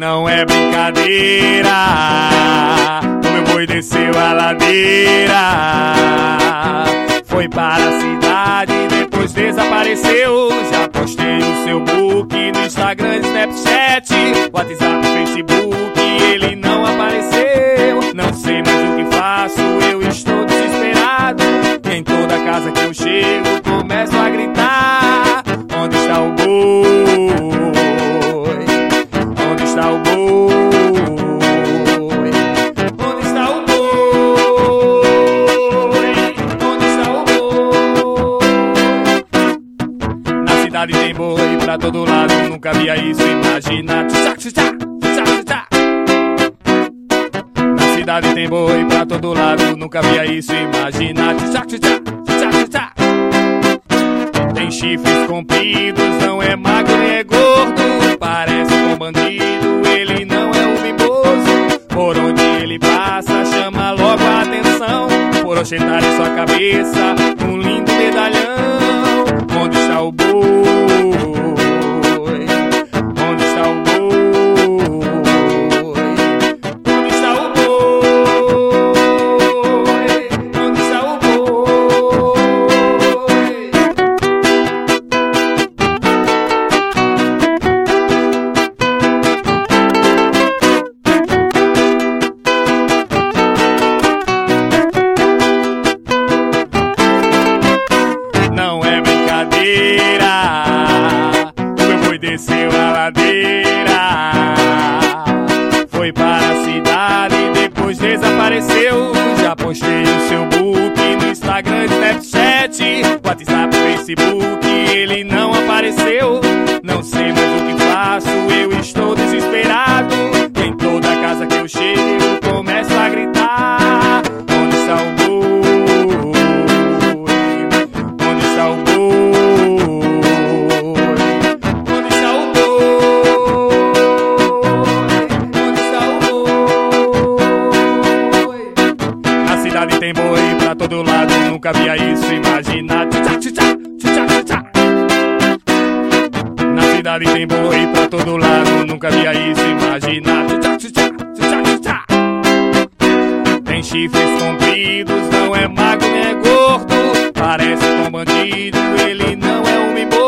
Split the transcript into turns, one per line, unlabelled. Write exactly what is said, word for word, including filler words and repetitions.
Não é brincadeira, o meu boi desceu a ladeira. Foi para a cidade, depois desapareceu. Já postei o seu book no Instagram, Snapchat, WhatsApp, Facebook, ele não apareceu. Não sei mais o que faço, eu estou desesperado. Em toda casa que eu chego, começo a gritar: onde está o boi? Onde está o boi? Onde está o boi? Onde está o boi? Na cidade tem boi pra todo lado, nunca via isso, imagina. Tchá, tchá, tchá, tchá. Na cidade tem boi pra todo lado, nunca via isso, imagina. Tchá, tchá, tchá, tchá. Tem chifres compridos, não é magro nem é gordo. Parece um bandido, ele não é um mimoso. Por onde ele passa, chama logo a atenção. Por ostentar em sua cabeça um lindo medalhão. Onde está o boi? Onde está o boi? Onde está o boi? Onde está o boi? Não é brincadeira, o meu boi desceu a ladeira. Foi para a cidade, depois desapareceu. Já postei o seu book no Instagram, Snapchat, WhatsApp, Facebook, ele não apareceu. Não sei mais o que faço, eu estou desesperado. Em toda casa que eu chego, começo a gritar: onde está o boi? Onde está o boi? Onde está o boi? Onde está o boi? Na cidade tem boi pra todo lado, nunca via isso, imagina. Tchá, tchá, tchá, tchá. Na cidade tem boi pra todo lado, nunca via isso, imagina. Tchá, tchá, tchá, tchá. Tem chifres compridos, não é magro nem é gordo. Parece um bandido, ele não é um mimoso.